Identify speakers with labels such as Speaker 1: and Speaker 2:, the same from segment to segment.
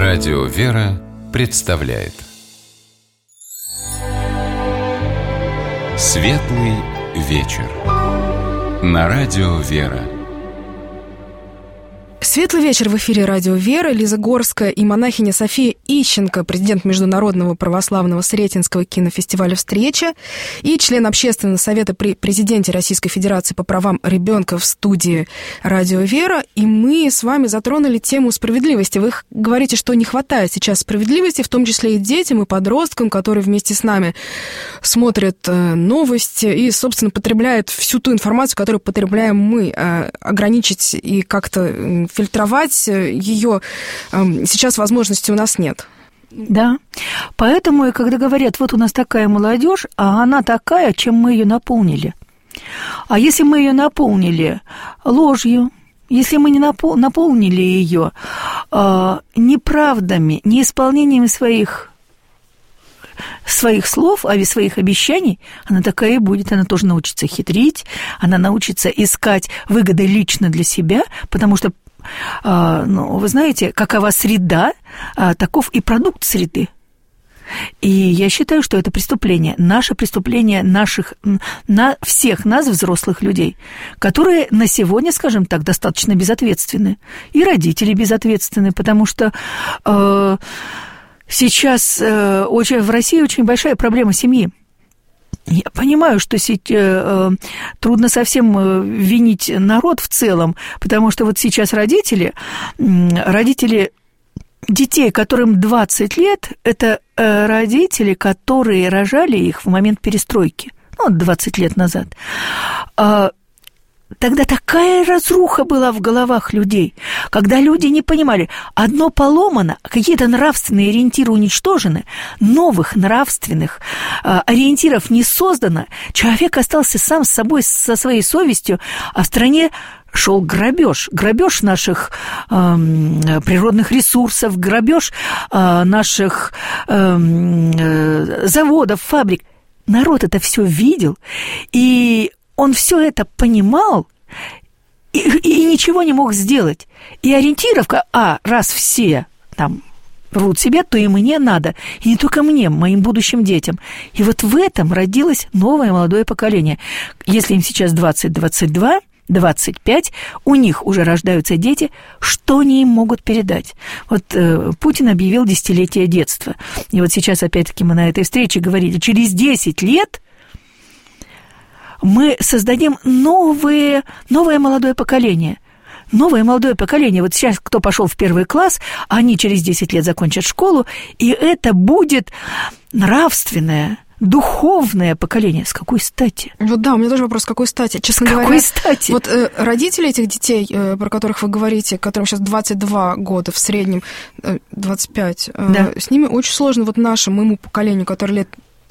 Speaker 1: Радио «Вера» представляет Светлый вечер на Радио «Вера».
Speaker 2: Светлый вечер в эфире Радио «Вера». Лиза Горская и монахиня София Ищенко, президент Международного православного Сретенского кинофестиваля «Встреча» и член Общественного совета при президенте Российской Федерации по правам ребенка в студии Радио «Вера». И мы с вами затронули тему справедливости. Вы говорите, что не хватает сейчас справедливости, в том числе и детям, и подросткам, которые вместе с нами смотрят новости и, собственно, потребляют всю ту информацию, которую потребляем мы. Ограничить и как-то фильтровать ее сейчас возможности у нас нет.
Speaker 3: Да, поэтому, и когда говорят, вот у нас такая молодежь, а она такая, чем мы ее наполнили. А если мы ее наполнили ложью, если мы не наполнили ее неправдами, неисполнением своих слов, своих обещаний, она такая и будет. Она тоже научится хитрить, она научится искать выгоды лично для себя, потому что вы знаете, какова среда, таков и продукт среды. И я считаю, что это преступление, наше преступление всех нас, взрослых людей, которые на сегодня, скажем так, достаточно безответственны. И родители безответственны, потому что сейчас в России очень большая проблема семьи. Я понимаю, что трудно совсем винить народ в целом, потому что вот сейчас родители детей, которым 20 лет, это родители, которые рожали их в момент перестройки, 20 лет назад. Тогда такая разруха была в головах людей, когда люди не понимали, одно поломано, какие-то нравственные ориентиры уничтожены, новых нравственных ориентиров не создано, человек остался сам с собой, со своей совестью, а в стране шел грабеж наших природных ресурсов, грабеж наших заводов, фабрик. Народ это все видел, и он все это понимал и ничего не мог сделать. И ориентировка, раз все там врут себе, то и мне надо. И не только мне, моим будущим детям. И вот в этом родилось новое молодое поколение. Если им сейчас 20, 22, 25, у них уже рождаются дети, что они им могут передать? Вот Путин объявил десятилетие детства. И вот сейчас, опять-таки, мы на этой встрече говорили, через 10 лет мы создадим новое молодое поколение. Новое молодое поколение. Вот сейчас, кто пошел в первый класс, они через 10 лет закончат школу, и это будет нравственное, духовное поколение. С какой стати?
Speaker 2: Вот да, у меня тоже вопрос, с какой стати? Честно говоря,
Speaker 3: какой стати?
Speaker 2: Вот родители этих детей, про которых вы говорите, которым сейчас 22 года, в среднем 25,
Speaker 3: да.
Speaker 2: С ними очень сложно вот моему поколению, которое лет,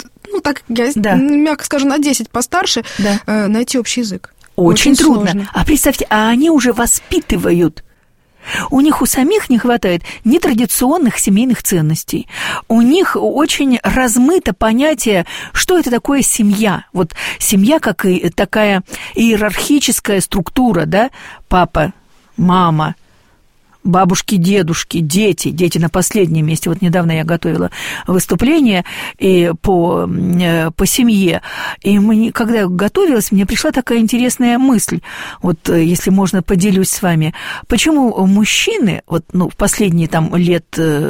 Speaker 2: мягко скажу, на 10 постарше, найти общий язык.
Speaker 3: Очень трудно.
Speaker 2: Сложно.
Speaker 3: А представьте, они уже воспитывают. У них у самих не хватает нетрадиционных семейных ценностей. У них очень размыто понятие, что это такое семья. Вот семья как и такая иерархическая структура, да? Папа, мама, бабушки, дедушки, дети на последнем месте. Вот недавно я готовила выступление по семье, и когда я готовилась, мне пришла такая интересная мысль, вот если можно, поделюсь с вами, почему мужчины в последние лет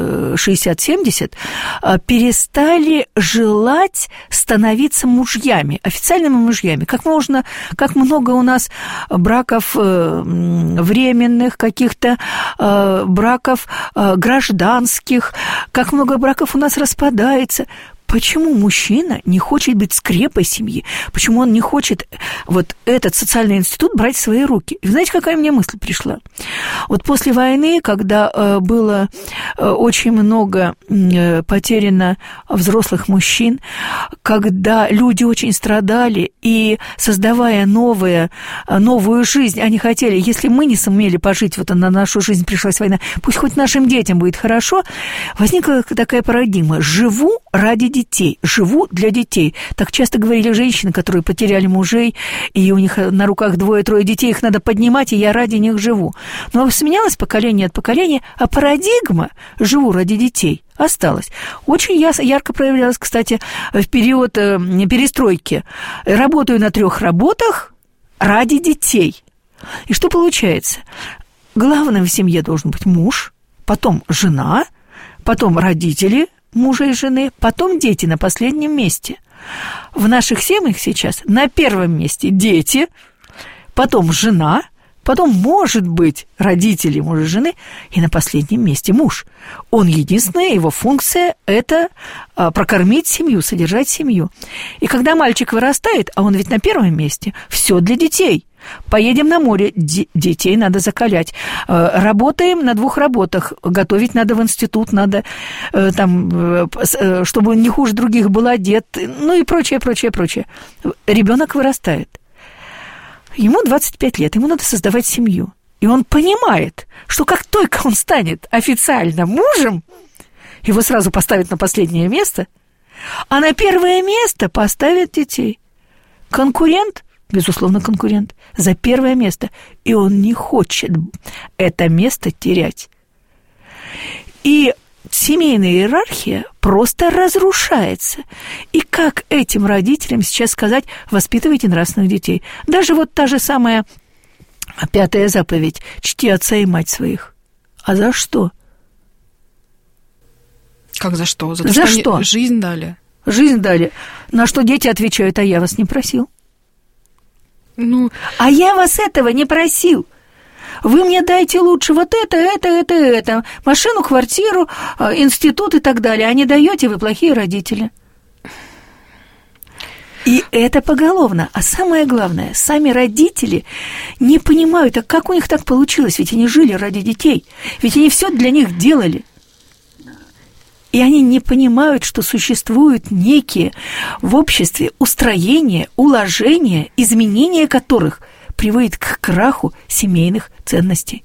Speaker 3: 60-70 перестали желать становиться мужьями, официальными мужьями. Как много у нас браков временных, каких-то браков гражданских, как много браков у нас распадается. Почему мужчина не хочет быть скрепой семьи? Почему он не хочет этот социальный институт брать в свои руки? И знаете, какая мне мысль пришла? Вот после войны, когда было очень много потеряно взрослых мужчин, когда люди очень страдали, и создавая новую жизнь, они хотели, если мы не сумели пожить, на нашу жизнь пришлась война, пусть хоть нашим детям будет хорошо, возникла такая парадигма: живу ради детей, живу для детей. Так часто говорили женщины, которые потеряли мужей, и у них на руках 2-3 детей, их надо поднимать, и я ради них живу. Но сменялось поколение от поколения, а парадигма «живу ради детей» осталась. Очень ярко проявлялась, кстати, в период перестройки. Работаю на 3 работах ради детей. И что получается? Главным в семье должен быть муж, потом жена, потом родители мужа и жены, потом дети на последнем месте. В наших семьях сейчас на первом месте дети, потом жена, потом, может быть, родители мужа и жены, и на последнем месте муж. Он единственная, его функция – это прокормить семью, содержать семью. И когда мальчик вырастает, а он ведь на первом месте, все для детей. Поедем на море, детей надо закалять. Работаем на 2 работах, готовить надо в институт, надо там, чтобы не хуже других был одет, ну и прочее. Ребенок вырастает. Ему 25 лет, ему надо создавать семью. И он понимает, что как только он станет официально мужем, его сразу поставят на последнее место, а на первое место поставят детей. Конкурент, безусловно, конкурент, за первое место. И он не хочет это место терять. И семейная иерархия просто разрушается. И как этим родителям сейчас сказать: воспитывайте нравственных детей? Даже вот та же самая 5-я заповедь: чти отца и мать своих. А за что?
Speaker 2: Как за что? За то, что они жизнь дали.
Speaker 3: Жизнь дали. На что дети отвечают: а я вас не просил. А я вас этого не просил. Вы мне дайте лучше вот это, машину, квартиру, институт и так далее. А не даете, вы плохие родители. И это поголовно. А самое главное, сами родители не понимают, а как у них так получилось? Ведь они жили ради детей. Ведь они все для них делали. И они не понимают, что существуют некие в обществе устроения, уложения, изменения которых приводит к краху семейных ценностей.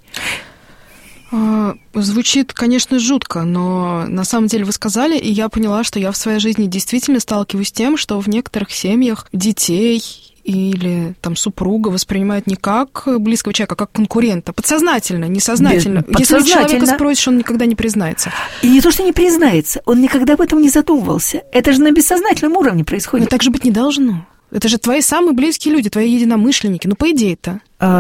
Speaker 2: Звучит, конечно, жутко, но на самом деле вы сказали, и я поняла, что я в своей жизни действительно сталкиваюсь с тем, что в некоторых семьях детей или там супруга воспринимают не как близкого человека, а как конкурента. Подсознательно, несознательно. Если человека спросишь, он никогда не признается.
Speaker 3: И не то, что не признается, он никогда об этом не задумывался. Это же на бессознательном уровне происходит.
Speaker 2: Но так же быть не должно. Это же твои самые близкие люди, твои единомышленники. Ну, по идее-то.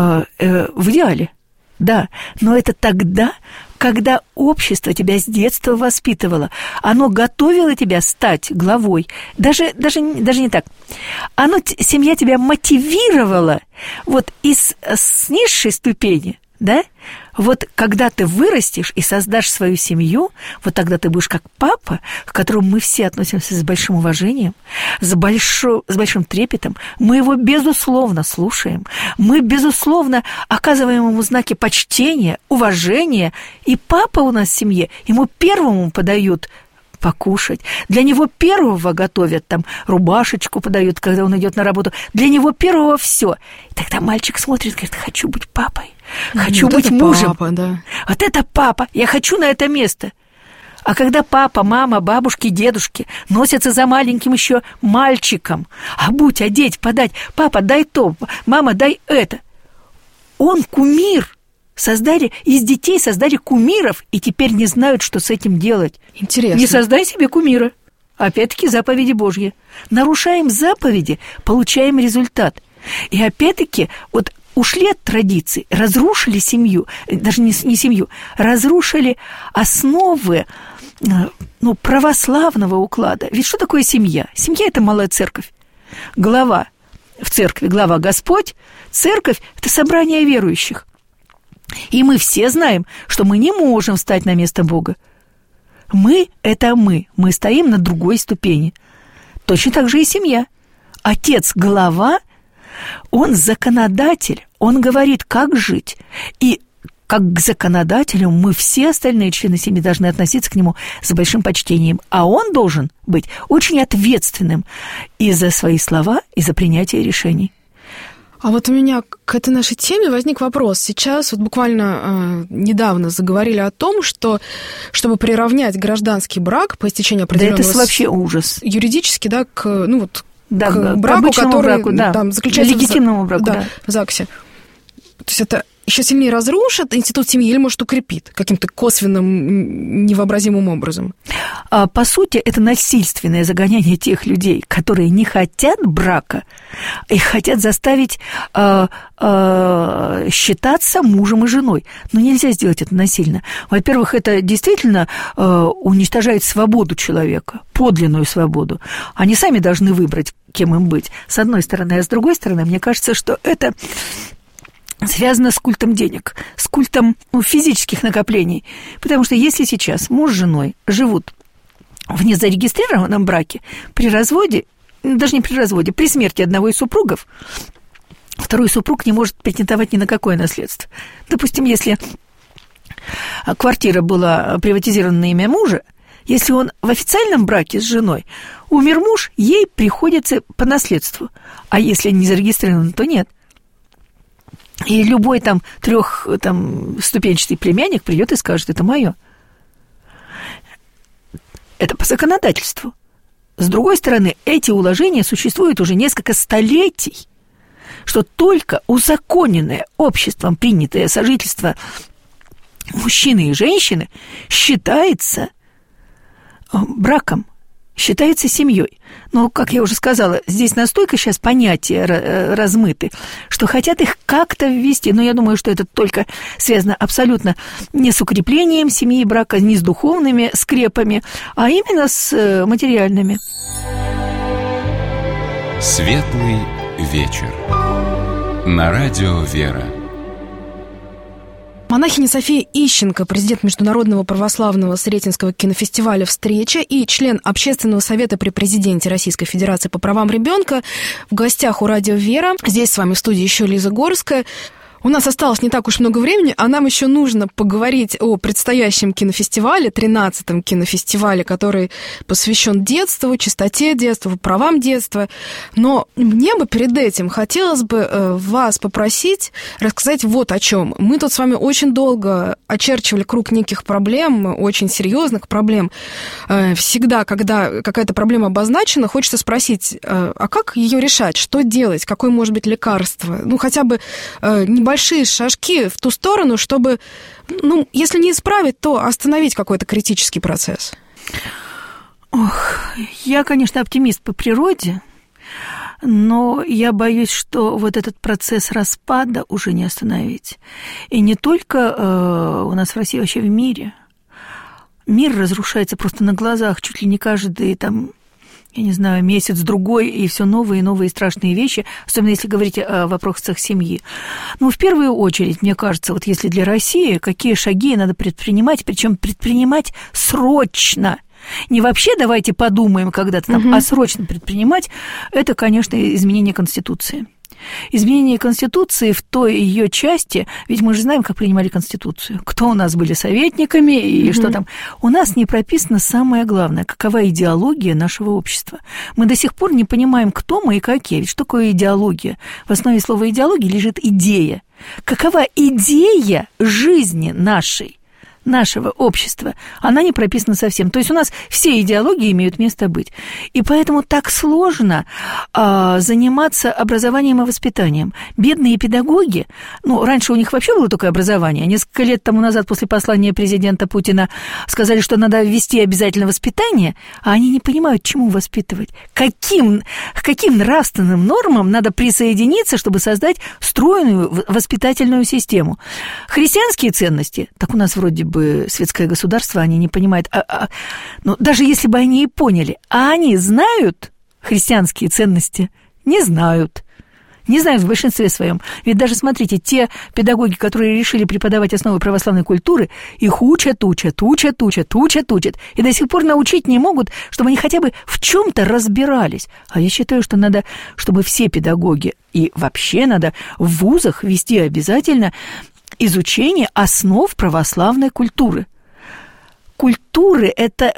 Speaker 3: В идеале, да. Но это тогда, когда общество тебя с детства воспитывало. Оно готовило тебя стать главой. Даже не так. Семья тебя мотивировала вот с низшей ступени, да? Вот когда ты вырастешь и создашь свою семью, вот тогда ты будешь как папа, к которому мы все относимся с большим уважением, с большим трепетом. Мы его, безусловно, слушаем. Мы, безусловно, оказываем ему знаки почтения, уважения. И папа у нас в семье, ему первому подают покушать. Для него первого готовят, там, рубашечку подают, когда он идет на работу. Для него первого все. И тогда мальчик смотрит, говорит: хочу быть папой, хочу быть мужем.
Speaker 2: Папа, да.
Speaker 3: Вот это папа, я хочу на это место. А когда папа, мама, бабушки, дедушки носятся за маленьким еще мальчиком, обуть, одеть, подать: папа, дай то, мама, дай это. Он кумир. Из детей создали кумиров, и теперь не знают, что с этим делать.
Speaker 2: Интересно.
Speaker 3: Не создай себе кумира. Опять-таки заповеди Божьи. Нарушаем заповеди, получаем результат. И опять-таки вот ушли от традиций, разрушили семью, даже не семью, разрушили основы православного уклада. Ведь что такое семья? Семья – это малая церковь. Глава в церкви, глава Господь, церковь – это собрание верующих. И мы все знаем, что мы не можем встать на место Бога. Мы – это мы стоим на другой ступени. Точно так же и семья. Отец – глава, он законодатель, он говорит, как жить. И как к законодателю мы все остальные члены семьи должны относиться к нему с большим почтением. А он должен быть очень ответственным и за свои слова, и за принятие решений.
Speaker 2: А вот у меня к этой нашей теме возник вопрос. Сейчас вот буквально недавно заговорили о том, что чтобы приравнять гражданский брак по истечении определенного...
Speaker 3: Да это вообще ужас.
Speaker 2: Юридически, да, к
Speaker 3: к
Speaker 2: браку, который
Speaker 3: браку, да.
Speaker 2: Там заключается...
Speaker 3: Легитимному браку, да.
Speaker 2: В ЗАГСе. То есть это еще сильнее разрушит институт семьи или, может, укрепит каким-то косвенным, невообразимым образом?
Speaker 3: По сути, это насильственное загоняние тех людей, которые не хотят брака и хотят заставить считаться мужем и женой. Но нельзя сделать это насильно. Во-первых, это действительно уничтожает свободу человека, подлинную свободу. Они сами должны выбрать, кем им быть, с одной стороны. А с другой стороны, мне кажется, что это связано с культом денег, с культом физических накоплений. Потому что если сейчас муж с женой живут в незарегистрированном браке, при разводе, даже не при разводе, при смерти одного из супругов, второй супруг не может претендовать ни на какое наследство. Допустим, если квартира была приватизирована на имя мужа, если он в официальном браке с женой, умер муж, ей приходится по наследству. А если не зарегистрирован, то нет. И любой трехступенчатый племянник придет и скажет: это мое. Это по законодательству. С другой стороны, эти уложения существуют уже несколько столетий, что только узаконенное обществом принятое сожительство мужчины и женщины считается браком, считается семьей. Но, как я уже сказала, здесь настолько сейчас понятия размыты, что хотят их как-то ввести. Но я думаю, что это только связано абсолютно не с укреплением семьи и брака, не с духовными скрепами, а именно с материальными.
Speaker 1: Светлый вечер. На радио «Вера».
Speaker 2: Монахиня София Ищенко, президент Международного православного Сретенского кинофестиваля «Встреча» и член Общественного совета при президенте Российской Федерации по правам ребенка, в гостях у радио «Вера». Здесь с вами в студии еще Лиза Горская. У нас осталось не так уж много времени, а нам еще нужно поговорить о предстоящем кинофестивале, 13-м кинофестивале, который посвящен детству, чистоте детства, правам детства. Но мне бы перед этим хотелось бы вас попросить рассказать вот о чем. Мы тут с вами очень долго очерчивали круг неких проблем, очень серьезных проблем. Всегда, когда какая-то проблема обозначена, хочется спросить, а как ее решать, что делать, какое может быть лекарство? Ну, хотя бы небольшие шажки в ту сторону, чтобы, если не исправить, то остановить какой-то критический процесс.
Speaker 3: Я, конечно, оптимист по природе, но я боюсь, что вот этот процесс распада уже не остановить. И не только у нас в России, вообще в мире. Мир разрушается просто на глазах, чуть ли не каждый месяц-другой, и все новые и новые страшные вещи, особенно если говорить о вопросах семьи. В первую очередь, мне кажется, вот если для России, какие шаги надо предпринимать, причем предпринимать срочно. Не вообще давайте подумаем когда-то там, а срочно предпринимать, это, конечно, изменение Конституции. Изменение Конституции в той ее части, ведь мы же знаем, как принимали Конституцию, кто у нас были советниками и что там. У нас не прописано самое главное, какова идеология нашего общества. Мы до сих пор не понимаем, кто мы и какие. Ведь что такое идеология? В основе слова идеология лежит идея. Какова идея жизни нашего общества, она не прописана совсем. То есть у нас все идеологии имеют место быть. И поэтому так сложно заниматься образованием и воспитанием. Бедные педагоги, раньше у них вообще было такое образование. Несколько лет тому назад после послания президента Путина сказали, что надо ввести обязательно воспитание, а они не понимают, чему воспитывать. К каким нравственным нормам надо присоединиться, чтобы создать стройную воспитательную систему. Христианские ценности, так у нас вроде бы светское государство, они не понимают. Даже если бы они и поняли, а они знают христианские ценности? Не знают. Не знают в большинстве своем. Ведь даже, смотрите, те педагоги, которые решили преподавать основы православной культуры, их учат, и до сих пор научить не могут, чтобы они хотя бы в чем-то разбирались. А я считаю, что надо, чтобы все педагоги, и вообще надо в вузах вести обязательно изучение основ православной культуры. Культуры – это…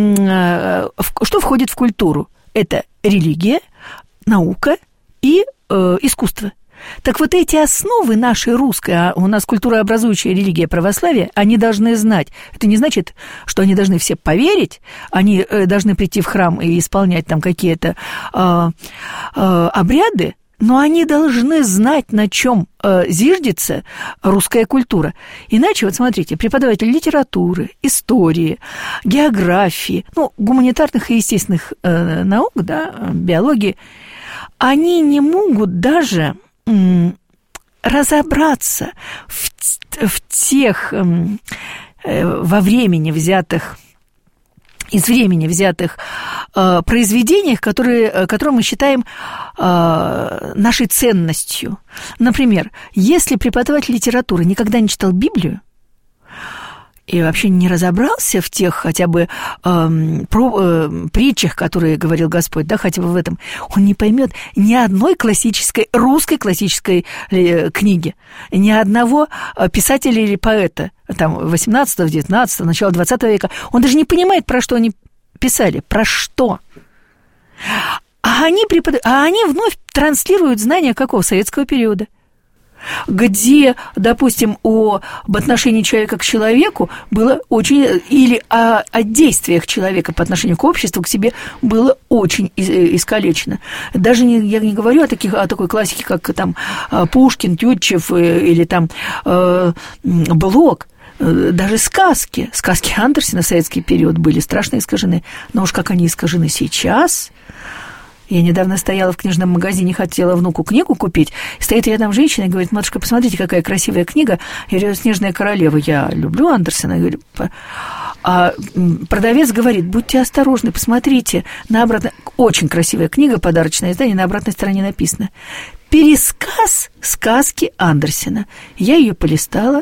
Speaker 3: Что входит в культуру? Это религия, наука и искусство. Так вот эти основы нашей русской, а у нас культурообразующая религия православия, они должны знать. Это не значит, что они должны все поверить, они должны прийти в храм и исполнять там какие-то обряды. но они должны знать, на чем зиждется русская культура. Иначе, вот смотрите, преподаватели литературы, истории, географии, гуманитарных и естественных наук, да, биологии, они не могут даже разобраться в тех из времени взятых произведениях, которые мы считаем нашей ценностью. Например, если преподаватель литературы никогда не читал Библию и вообще не разобрался в тех хотя бы притчах, которые говорил Господь, да, хотя бы в этом, он не поймет ни одной русской классической книги, ни одного писателя или поэта, там, 18-го, 19-го, начала 20 века. Он даже не понимает, про что они писали, про что. А они вновь транслируют знания какого? Советского периода, где, допустим, об отношении человека к человеку было очень... Или о действиях человека по отношению к обществу, к себе было очень искалечено. Даже я не говорю о такой классике, как там Пушкин, Тютчев или там Блок. Даже сказки Андерсена в советский период были страшно искажены. Но уж как они искажены сейчас... Я недавно стояла в книжном магазине, хотела внуку книгу купить. Стоит рядом женщина и говорит: матушка, посмотрите, какая красивая книга. Я говорю: «Снежная королева». Я люблю Андерсена. Я говорю, а продавец говорит: будьте осторожны, посмотрите. На обратной... Очень красивая книга, подарочное издание, на обратной стороне написано: пересказ сказки Андерсена. Я ее полистала,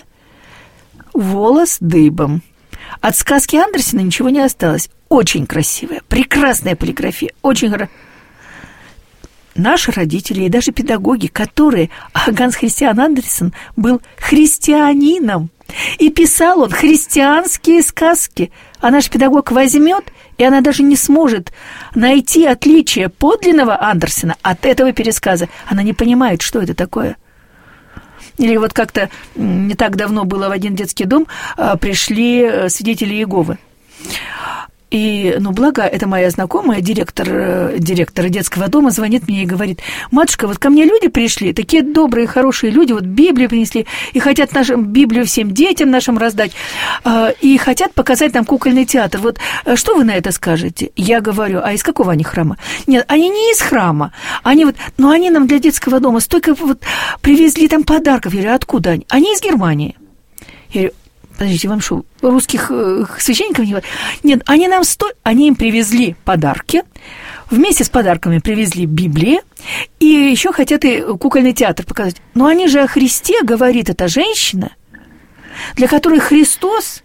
Speaker 3: волос дыбом. От сказки Андерсена ничего не осталось. Очень красивая, прекрасная полиграфия, очень хорошая. Наши родители и даже педагоги, которые... Ганс Христиан Андерсен был христианином, и писал он христианские сказки. А наш педагог возьмет, и она даже не сможет найти отличие подлинного Андерсена от этого пересказа. Она не понимает, что это такое. Или вот как-то не так давно было в один детский дом, пришли свидетели Иеговы. И, благо, это моя знакомая, директор детского дома, звонит мне и говорит: матушка, вот ко мне люди пришли, такие добрые, хорошие люди, вот Библию принесли, и хотят Библию всем детям нашим раздать, и хотят показать нам кукольный театр. Вот что вы на это скажете? Я говорю: а из какого они храма? Нет, они не из храма, они они нам для детского дома столько привезли там подарков. Я говорю: откуда они? Они из Германии. Я говорю: подождите, вам что, русских священников не хватает? Нет, они им привезли подарки, вместе с подарками привезли Библии, и еще хотят и кукольный театр показать. Но они же о Христе, говорит эта женщина, для которой Христос,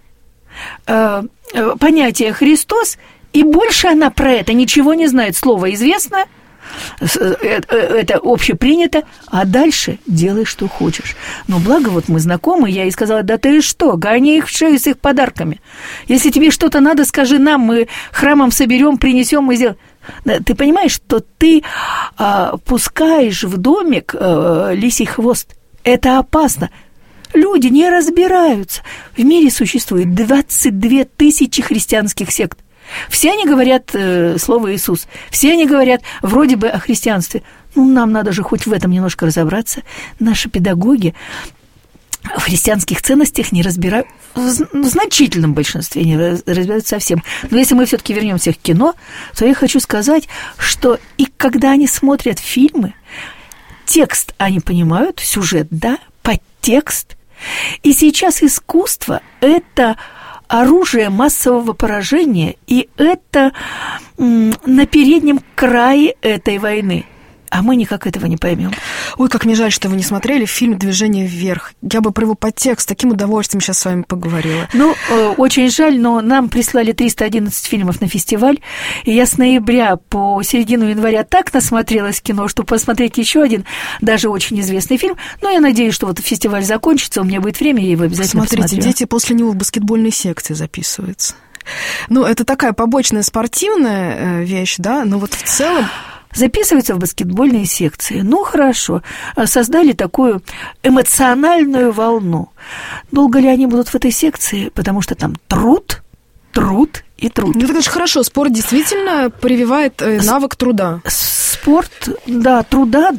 Speaker 3: понятие Христос, и больше она про это ничего не знает. Слово известно, это общепринято, а дальше делай, что хочешь. Но благо мы знакомы, я ей сказала: да ты что, гони их в шею с их подарками. Если тебе что-то надо, скажи нам, мы храмом соберем, принесем, мы сделаем. Ты понимаешь, что ты пускаешь в домик лисий хвост. Это опасно. Люди не разбираются. В мире существует 22 тысячи христианских сект. Все они говорят слово Иисус, все они говорят вроде бы о христианстве. Нам надо же хоть в этом немножко разобраться. Наши педагоги в христианских ценностях не разбирают, в значительном большинстве не разбирают совсем. Но если мы все-таки вернемся к кино, то я хочу сказать, что и когда они смотрят фильмы, текст они понимают, сюжет, да, подтекст. И сейчас искусство – это оружие массового поражения, и это на переднем крае этой войны. А мы никак этого не поймем.
Speaker 2: Ой, как мне жаль, что вы не смотрели фильм «Движение вверх». Я бы про его подтекст с таким удовольствием сейчас с вами поговорила.
Speaker 3: Очень жаль, но нам прислали 311 фильмов на фестиваль, и я с ноября по середину января так насмотрелась кино, что посмотреть еще один, даже очень известный фильм. Но я надеюсь, что фестиваль закончится, у меня будет время, я его обязательно посмотрю.
Speaker 2: Смотрите, дети после него в баскетбольной секции записываются. Это такая побочная спортивная вещь, да, но в целом...
Speaker 3: Записываются в баскетбольные секции. Хорошо, создали такую эмоциональную волну. Долго ли они будут в этой секции? Потому что там труд и труд.
Speaker 2: Это же хорошо, спорт действительно прививает навык труда.
Speaker 3: Спорт, да, труда, да.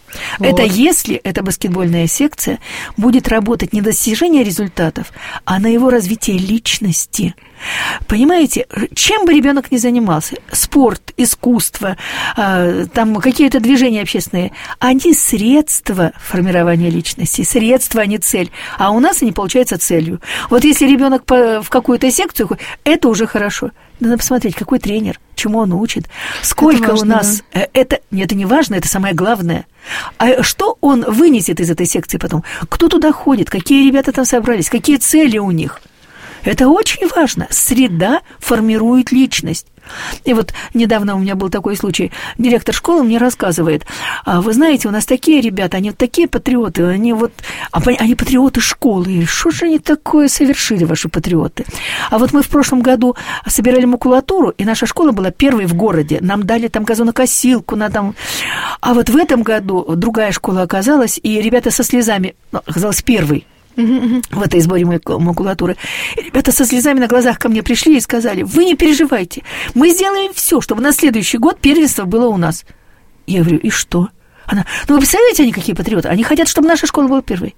Speaker 3: Вот. Это если эта баскетбольная секция будет работать не на достижение результатов, а на его развитие личности. Понимаете, чем бы ребенок ни занимался, спорт, искусство, там какие-то движения общественные, они средства формирования личности, средства, а не цель. А у нас они получаются целью. Вот если ребенок в какую-то секцию, это уже хорошо. Надо посмотреть, какой тренер, чему он учит, сколько важно, у нас... Да. Это не важно, это самое главное. А что он вынесет из этой секции потом? Кто туда ходит, какие ребята там собрались, какие цели у них? Это очень важно. Среда формирует личность. И вот недавно у меня был такой случай. Директор школы мне рассказывает: вы знаете, у нас такие ребята, они вот такие патриоты, они патриоты школы. И что же они такое совершили, ваши патриоты? А вот мы в прошлом году собирали макулатуру, и наша школа была первой в городе. Нам дали там газонокосилку, А вот в этом году другая школа оказалась, и ребята со слезами, оказалась первой в этой сборе макулатуры. И ребята со слезами на глазах ко мне пришли и сказали: вы не переживайте, мы сделаем все, чтобы на следующий год первенство было у нас. Я говорю: и что? Она: вы представляете, они какие патриоты? Они хотят, чтобы наша школа была первой.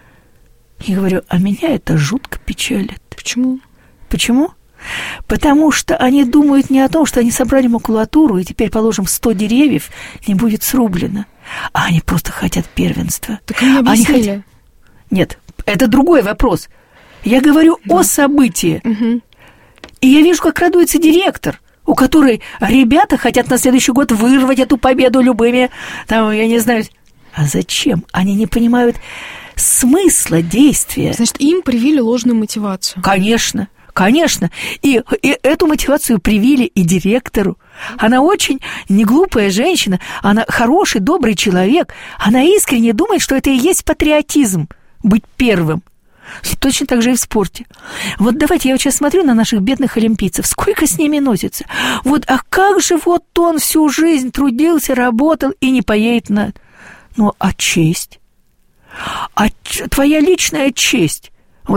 Speaker 3: Я говорю: а меня это жутко печалит.
Speaker 2: Почему?
Speaker 3: Почему? Потому что они думают не о том, что они собрали макулатуру, и теперь, положим, 100 деревьев не будет срублено, а они просто хотят первенства.
Speaker 2: Так они объяснили.
Speaker 3: Нет, это другой вопрос. Я говорю о событии. И я вижу, как радуется директор, у которой ребята хотят на следующий год вырвать эту победу любыми, я не знаю. А зачем? Они не понимают смысла действия.
Speaker 2: Значит, им привили ложную мотивацию.
Speaker 3: Конечно. И эту мотивацию привили и директору. Она очень неглупая женщина, она хороший, добрый человек. Она искренне думает, что это и есть патриотизм. Быть первым. Точно так же и в спорте. Вот давайте, я вот сейчас смотрю на наших бедных олимпийцев, сколько с ними носится. А как же он всю жизнь трудился, работал и не поедет на... а честь? Твоя личная честь?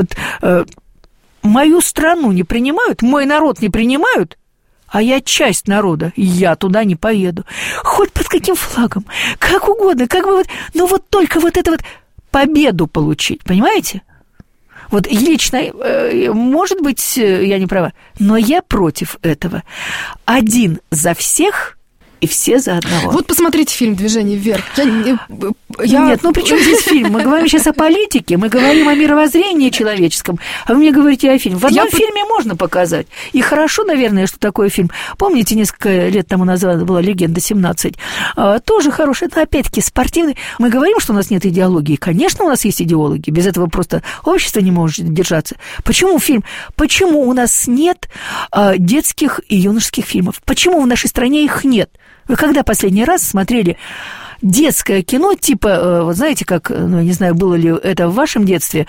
Speaker 3: Мою страну не принимают, мой народ не принимают, а я часть народа, я туда не поеду. Хоть под каким флагом, как угодно, только победу получить, понимаете? Лично, может быть, я не права, но я против этого. Один за всех и все за одного.
Speaker 2: Вот посмотрите фильм «Движение вверх».
Speaker 3: Нет, при чем здесь фильм? Мы говорим сейчас о политике, мы говорим о мировоззрении человеческом, а вы мне говорите о фильме. В одном фильме можно показать. И хорошо, наверное, что такое фильм. Помните, несколько лет тому назад была «Легенда-17»? Тоже хороший, это опять-таки спортивный. Мы говорим, что у нас нет идеологии. Конечно, у нас есть идеологи. Без этого просто общество не может держаться. Почему фильм? Почему у нас нет детских и юношеских фильмов? Почему в нашей стране их нет? Вы когда последний раз смотрели детское кино, знаете, как, не знаю, было ли это в вашем детстве,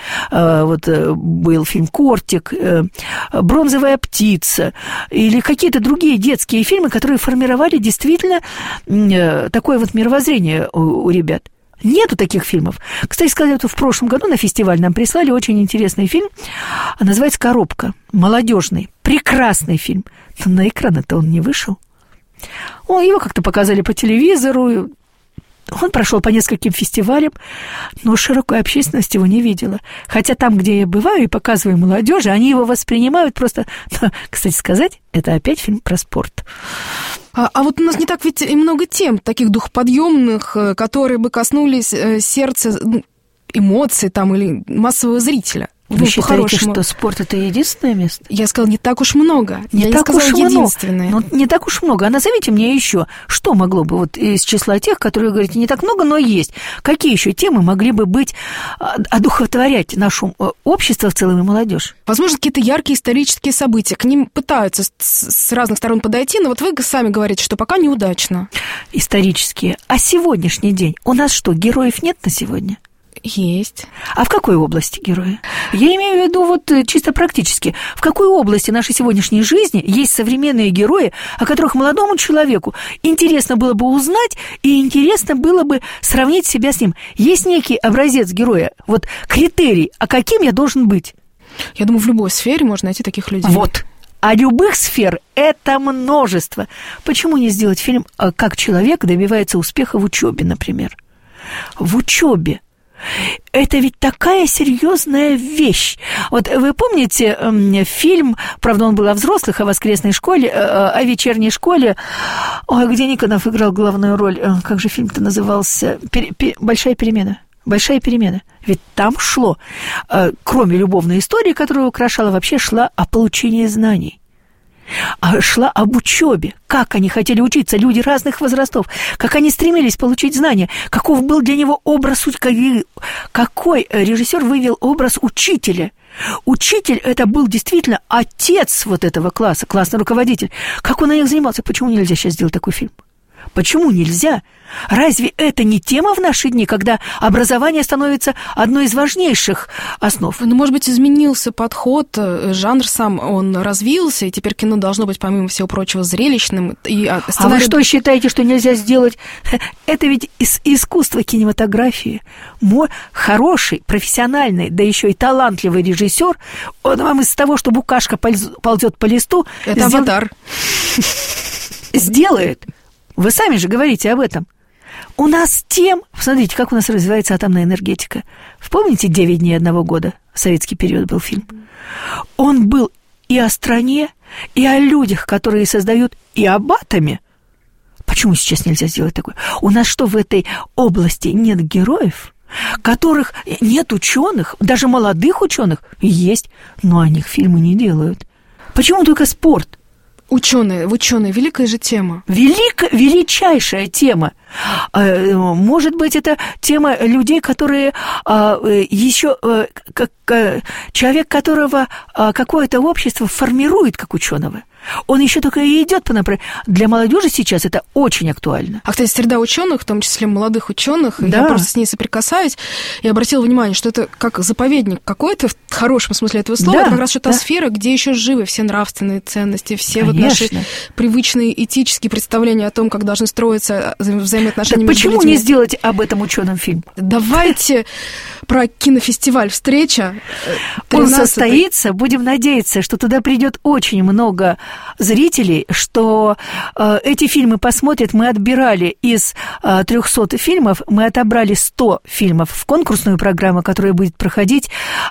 Speaker 3: был фильм «Кортик», «Бронзовая птица», или какие-то другие детские фильмы, которые формировали действительно такое мировоззрение у ребят. Нету таких фильмов. Кстати сказать, в прошлом году на фестиваль нам прислали очень интересный фильм, называется «Коробка», молодежный, прекрасный фильм. Но на экран это он не вышел. Его как-то показали по телевизору, он прошел по нескольким фестивалям, но широкая общественность его не видела. Хотя там, где я бываю и показываю молодежи, они его воспринимают просто... Кстати сказать, это опять фильм про спорт.
Speaker 2: А вот у нас не так ведь и много тем, таких духоподъемных, которые бы коснулись сердца, эмоций или массового зрителя.
Speaker 3: Вы считаете, что спорт – это единственное место?
Speaker 2: Я сказала, не так уж много. Я не сказала единственное.
Speaker 3: Не так уж много. А назовите мне еще, что могло бы из числа тех, которые, говорите, не так много, но есть. Какие еще темы могли бы одухотворять наше общество в целом и молодежь?
Speaker 2: Возможно, какие-то яркие исторические события. К ним пытаются с разных сторон подойти, но вы сами говорите, что пока неудачно.
Speaker 3: Исторические. А сегодняшний день? У нас что, героев нет на сегодня?
Speaker 2: Есть.
Speaker 3: А в какой области герои? Я имею в виду чисто практически. В какой области нашей сегодняшней жизни есть современные герои, о которых молодому человеку интересно было бы узнать и интересно было бы сравнить себя с ним? Есть некий образец героя, критерий, а каким я должен быть?
Speaker 2: Я думаю, в любой сфере можно найти таких людей.
Speaker 3: А любых сфер – это множество. Почему не сделать фильм, как человек добивается успеха в учебе, например? в учебе. Это ведь такая серьезная вещь. Вот вы помните фильм, правда, он был о взрослых, о воскресной школе, о вечерней школе, где Никонов играл главную роль. Как же фильм-то назывался? «Большая перемена». «Большая перемена». Ведь там шло, кроме любовной истории, которая украшала, вообще шла о получении знаний. Шла об учебе, как они хотели учиться, люди разных возрастов, как они стремились получить знания, каков был для него образ, какой режиссер вывел образ учителя. Учитель – это был действительно отец вот этого класса, классный руководитель. Как он на них занимался? Почему нельзя сейчас сделать такой фильм? Почему нельзя? Разве это не тема в наши дни, когда образование становится одной из важнейших основ?
Speaker 2: Ну, может быть, изменился подход, жанр сам, он развился, и теперь кино должно быть, помимо всего прочего, зрелищным. А
Speaker 3: вы что, считаете, что нельзя сделать? Это ведь искусство кинематографии. Хороший, профессиональный, да еще и талантливый режиссер, он вам из того, что букашка ползет по листу...
Speaker 2: Это «Аватар».
Speaker 3: Сделает. Вы сами же говорите об этом. У нас посмотрите, как у нас развивается атомная энергетика. Помните «9 дней одного года»? В советский период был фильм. Он был и о стране, и о людях, которые создают, и об атоме. Почему сейчас нельзя сделать такое? У нас что, в этой области нет героев, которых нет ученых, даже молодых ученых? Есть, но о них фильмы не делают. Почему только спорт?
Speaker 2: Ученые, великая же тема.
Speaker 3: Величайшая тема. Может быть, это тема людей, которые еще... Человек, которого какое-то общество формирует как ученого. Он еще только и идет по направлению. Для молодежи сейчас это очень актуально.
Speaker 2: А, кстати, среда ученых, в том числе молодых ученых,
Speaker 3: да.
Speaker 2: Я просто с ней соприкасаюсь, и обратила внимание, что это как заповедник какой-то, в хорошем смысле этого слова,
Speaker 3: да,
Speaker 2: это как раз та сфера, где еще живы все нравственные ценности, все вот наши привычные этические представления о том, как должны строиться взаимоотношения между людьми.
Speaker 3: Почему не сделать об этом ученом фильм?
Speaker 2: Давайте про кинофестиваль «Встреча».
Speaker 3: Он состоится, будем надеяться, что туда придет очень много зрителей, что эти фильмы посмотрят. Мы отбирали из 300 фильмов, мы отобрали 100 фильмов в конкурсную программу, которая будет проходить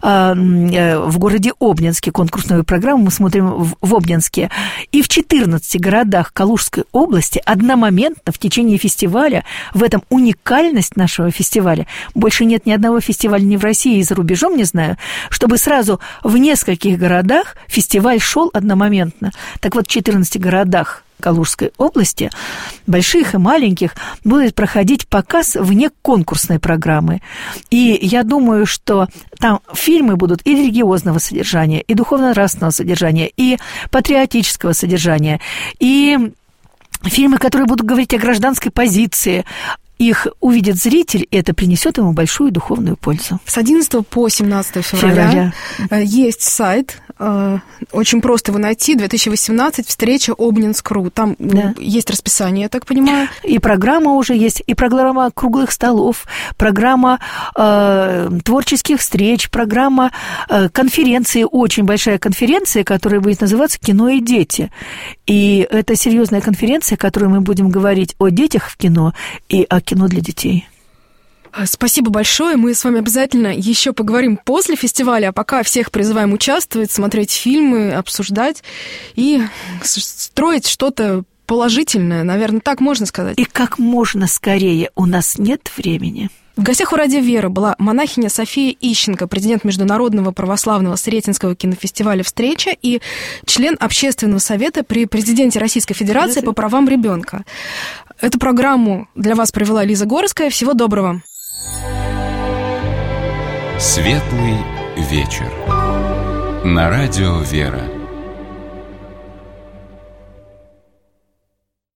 Speaker 3: в городе Обнинске. Конкурсную программу мы смотрим в Обнинске. И в 14 городах Калужской области одномоментно в течение фестиваля, в этом уникальность нашего фестиваля, больше нет ни одного фестиваля ни в России и за рубежом, не знаю, чтобы сразу в нескольких городах фестиваль шел одномоментно. Так вот, в 14 городах Калужской области, больших и маленьких, будет проходить показ вне конкурсной программы. И я думаю, что там фильмы будут и религиозного содержания, и духовно-нравственного содержания, и патриотического содержания, и фильмы, которые будут говорить о гражданской позиции. Их увидит зритель, и это принесет ему большую духовную пользу.
Speaker 2: С 11 по 17 февраля есть сайт, очень просто его найти, 2018, встреча Обнинск.ру. Там есть расписание, я так понимаю.
Speaker 3: И программа уже есть, и программа круглых столов, программа творческих встреч, программа конференции, очень большая конференция, которая будет называться «Кино и дети». И это серьезная конференция, в которой мы будем говорить о детях в кино и о кино для детей.
Speaker 2: Спасибо большое. Мы с вами обязательно еще поговорим после фестиваля, а пока всех призываем участвовать, смотреть фильмы, обсуждать и строить что-то положительное, наверное, так можно сказать.
Speaker 3: И как можно скорее, у нас нет времени.
Speaker 2: В гостях у «Радио Вера» была монахиня София Ищенко, президент Международного православного Сретенского кинофестиваля «Встреча» и член Общественного совета при президенте Российской Федерации по правам ребенка. Эту программу для вас провела Лиза Горская. Всего доброго.
Speaker 1: Светлый вечер. На «Радио Вера».